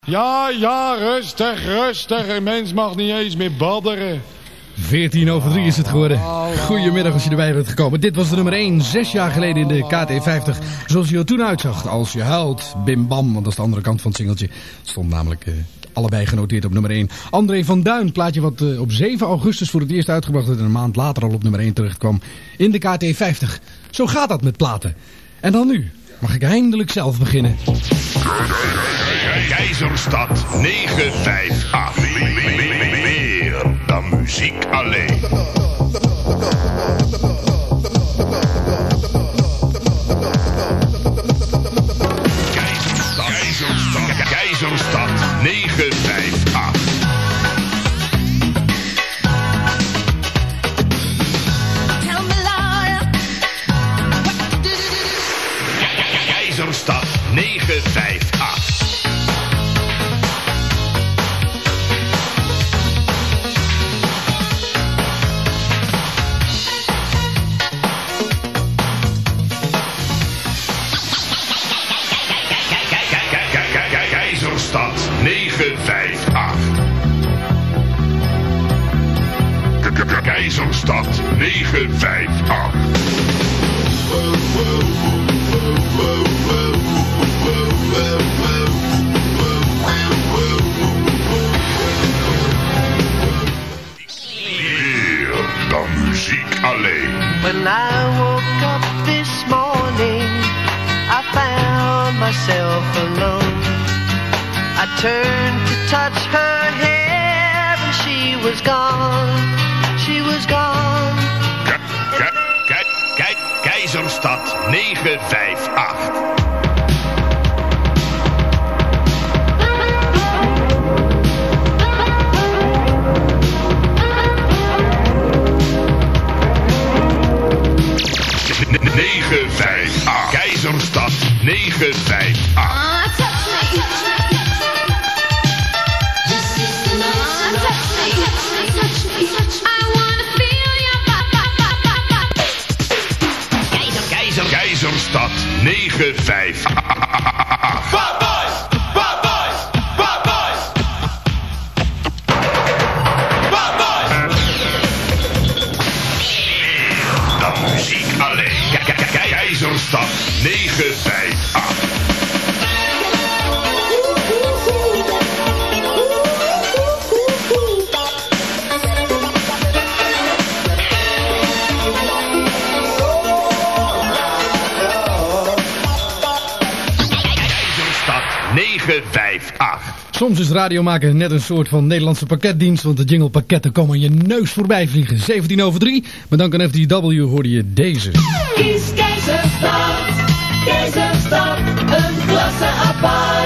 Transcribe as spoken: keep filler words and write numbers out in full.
Ja, ja, rustig, rustig. Een mens mag niet eens meer badderen. veertien over drie is het geworden. Goedemiddag als je erbij bent gekomen. Dit was de nummer één, zes jaar geleden in de K T vijftig. Zoals hij er toen uitzag. Als je huilt, bim bam. Want dat is de andere kant van het singeltje. Het stond namelijk uh, allebei genoteerd op nummer één. André van Duin, plaatje wat uh, op zeven augustus voor het eerst uitgebracht werd. En een maand later al op nummer één terechtkwam in de K T vijftig. Zo gaat dat met platen. En dan nu mag ik eindelijk zelf beginnen. Keizerstad negen vijf acht. Meer dan muziek alleen. Keizerstad, Keizerstad, Keizerstad negen vijf acht. Keizerstad negen vijf acht. Keizerstad negen vijf acht. Keizerstad negen vijf acht. Meer dan muziek alleen. When I woke up this morning, I found myself alone. I turned to touch her hair and she was gone. She was gone. Kijk, kijk, kijk, Keizerstad negen vijf acht. negen vijf acht. Keizerstad negen vijf acht. Keizerstad negen vijf acht. Bad boys! Bad boys! Bad boys! Bad boys! Dan muziek alleen. Keizerstad negen vijf acht. negen vijf acht. Soms is radio maken net een soort van Nederlandse pakketdienst, want de jinglepakketten komen aan je neus voorbij vliegen. zeventien over drie, maar dank aan F D W hoorde je deze. Kies Keizerstad, Keizerstad, een klasse apart.